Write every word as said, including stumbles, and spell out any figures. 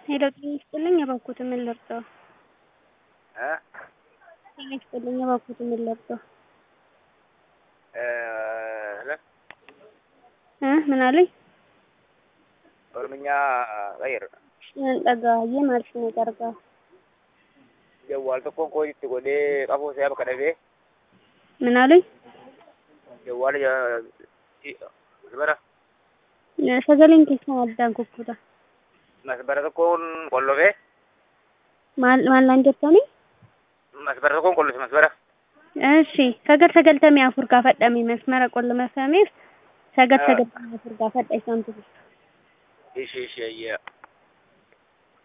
ሄሎ ጤና ይስጥልኝ እባክዎትን ምን ልርዳዎ? እ ጤና ይስጥልኝ እባክዎትን ምን ልርዳዎ? ሄሎ እ ምን አሉኝ? ኦሮምኛ ቀይር dhaga'ee maal isin gargaara? jawwaal tokkoon koo itti godhee qabuu isaa bakka dhabee ምን አሉኝ? jawwaal masbara sagaleen keessan addaan kukkuta. masbara tokkoon qollofee maal maalaan jettanii? masbara tokkoon qollofe masbara እሺ sagal sagaltamii afur gaafadhame መስመረ qollofeef sagal sagaltamii afur gaafadha isaan ture. ishee ishee ayyaa